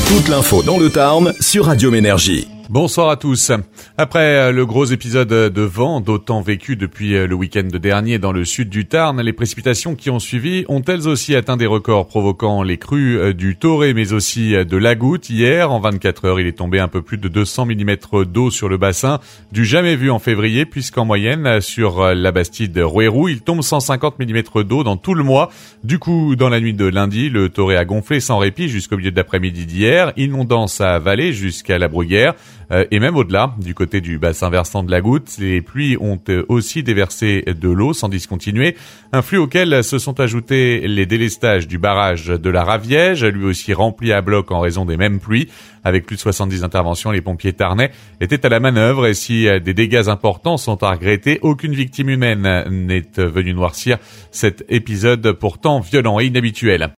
Toute l'info dans le Tarn sur Radium Énergie. Bonsoir à tous. Après le gros épisode de vent, d'autant vécu depuis le week-end dernier dans le sud du Tarn, les précipitations qui ont suivi ont elles aussi atteint des records, provoquant les crues du Toré mais aussi de la Goutte. Hier, en 24 heures, il est tombé un peu plus de 200 mm d'eau sur le bassin, du jamais vu en février, puisqu'en moyenne, sur la Bastide Rouerou, il tombe 150 mm d'eau dans tout le mois. Du coup, dans la nuit de lundi, le Toré a gonflé sans répit jusqu'au milieu de l'après-midi d'hier, inondant sa vallée jusqu'à la Bruyère. Et même au-delà, du côté du bassin versant de la Goutte, les pluies ont aussi déversé de l'eau sans discontinuer, un flux auquel se sont ajoutés les délestages du barrage de la Raviège, lui aussi rempli à bloc en raison des mêmes pluies. Avec plus de 70 interventions, les pompiers tarnais étaient à la manœuvre et si des dégâts importants sont à regretter, aucune victime humaine n'est venue noircir cet épisode pourtant violent et inhabituel.